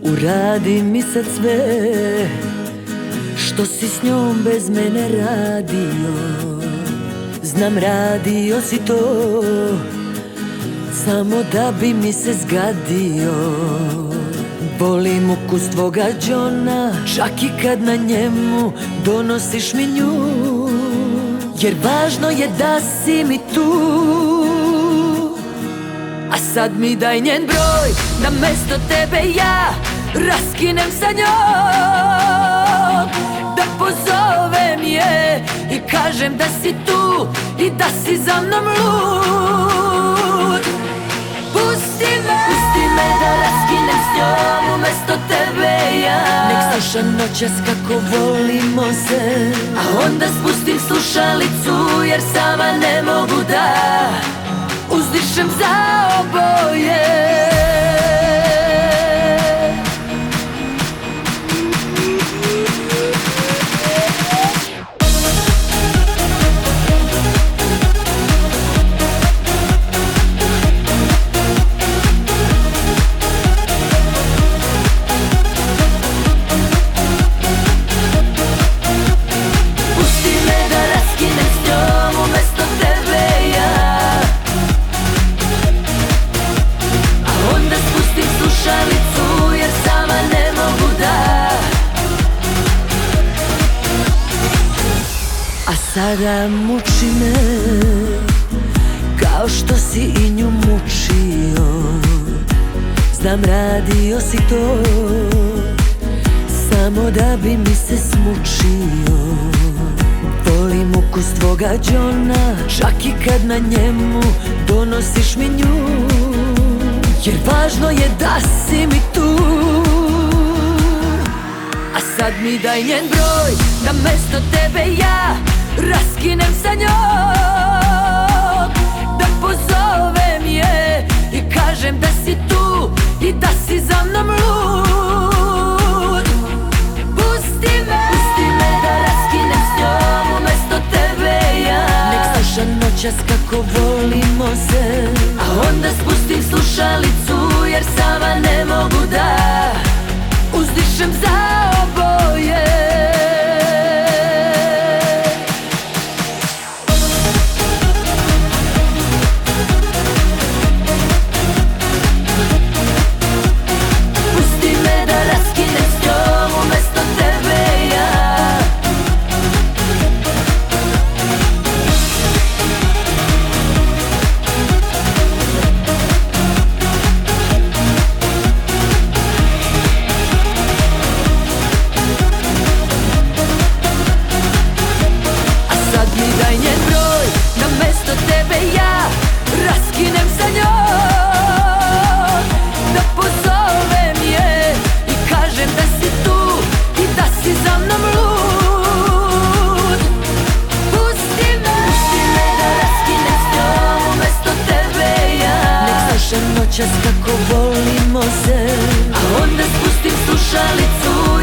Uradi mi sad sve što si s njom bez mene radio. Znam, radio si to samo da bi mi se zgadio. Volim ukus tvoga džona, čak i kad na njemu donosiš mi nju. Jer važno je da si mi tu. A sad mi daj njen broj, da mesto tebe ja raskinem sa njom. Da pozovem je i kažem da si tu i da si za mnom lud. Pusti me da raskinem s njom umesto tebe ja. Nek sluša noćas kako volimo se, a onda spustim slušalicu jer sama ne mogu da uzdišem za oboje. Sada muči me kao što si i nju mučio. Znam, radio si to samo da bi mi se smučio. Volim ukus tvoga džona, čak i kad na njemu donosiš mi nju. Jer važno je da si mi tu. A sad mi daj njen broj, da mesto tebe ja raskinem sa njom. Da pozovem je i kažem da si tu i da si za mnom lud. Pusti me da raskinem s njom umesto tebe ja. Nek sluša noćas kako volimo se, a onda spustim slušalicu jer sama ne mogu da uzdišem za oboje. Noćas kako volimo se, a onda spustim slušalicu